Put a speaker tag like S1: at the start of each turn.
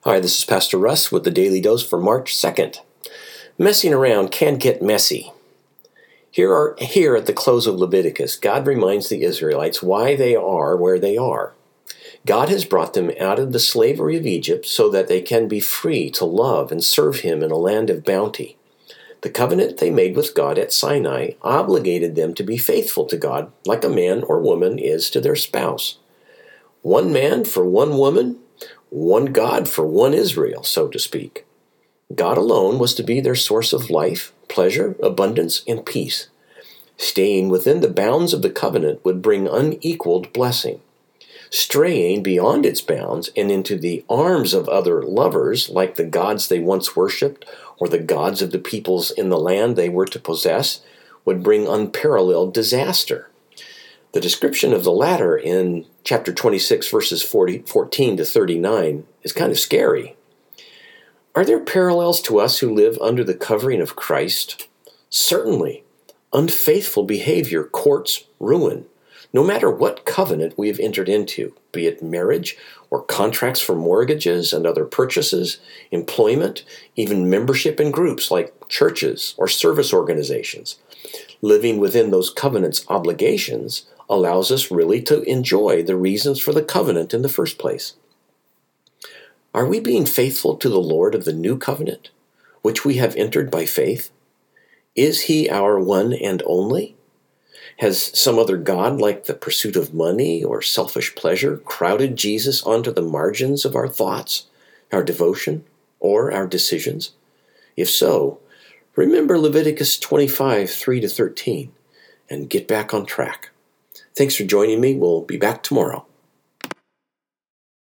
S1: Hi, this is Pastor Russ with the Daily Dose for March 2nd. Messing around can get messy. Here at the close of Leviticus, God reminds the Israelites why they are where they are. God has brought them out of the slavery of Egypt so that they can be free to love and serve Him in a land of bounty. The covenant they made with God at Sinai obligated them to be faithful to God like a man or woman is to their spouse. One man for one woman, one God for one Israel, so to speak. God alone was to be their source of life, pleasure, abundance, and peace. Staying within the bounds of the covenant would bring unequaled blessing. Straying beyond its bounds and into the arms of other lovers, like the gods they once worshipped or the gods of the peoples in the land they were to possess, would bring unparalleled disaster. The description of the latter in chapter 26, verses 14 to 39 is kind of scary. Are there parallels to us who live under the covering of Christ? Certainly. Unfaithful behavior courts ruin, no matter what covenant we have entered into, be it marriage or contracts for mortgages and other purchases, employment, even membership in groups like churches or service organizations. Living within those covenant's obligations allows us really to enjoy the reasons for the covenant in the first place. Are we being faithful to the Lord of the new covenant, which we have entered by faith? Is He our one and only? Has some other god, like the pursuit of money or selfish pleasure, crowded Jesus onto the margins of our thoughts, our devotion, or our decisions? If so, remember Leviticus 25, 3 to 13, and get back on track. Thanks for joining me. We'll be back tomorrow.